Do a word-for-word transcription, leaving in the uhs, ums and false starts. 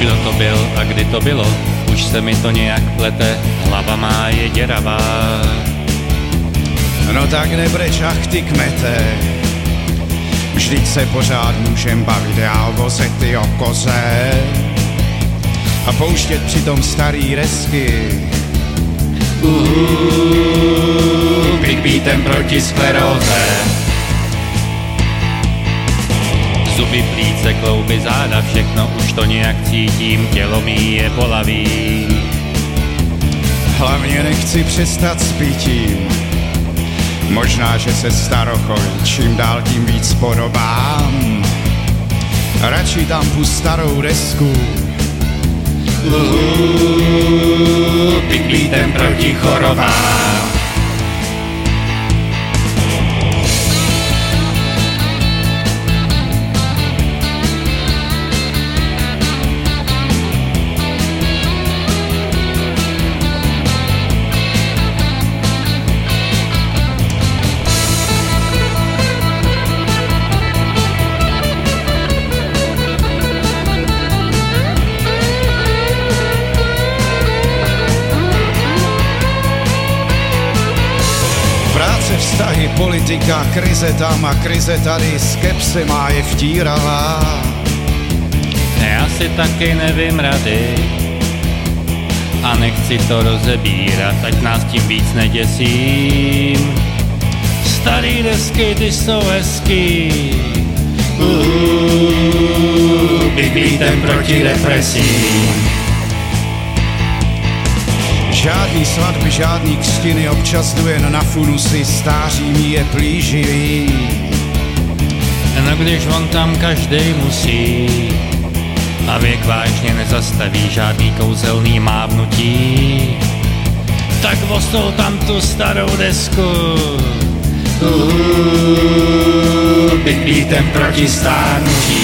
Kdo to byl a kdy to bylo? Už se mi to nějak plete, hlava má je děravá. No tak nebreč, ach ty kmete, vždyť se pořád můžem bavit dál o zety o koze a pouštět přitom starý resky. Uuu, Big Beatem proti skleróze. Zuby, plíce, klouby, záda, všechno už to nějak cítím, tělo mi je bolavý. Hlavně nechci přestat s pitím, možná, že se starochoj čím dál tím víc podobám. Radši tam tu starou desku. Uuu, Big Beatem proti chorobám. Vztahy, politika, krize tam a krize tady, skepse má je vtíravá. Já si taky nevím rady a nechci to rozebírat, ať nás tím víc neděsím. Starý desky, ty jsou hezký. Uuu, Big Beatem proti depresím. Žádný svatby, žádný křtiny, občas jdu jen na funusy, stáří mi je plíživý. No když on tam každej musí a věk vážně nezastaví žádný kouzelný mávnutí, tak vostou tam tu starou desku. Uuu, Big Beatem proti stárnutí.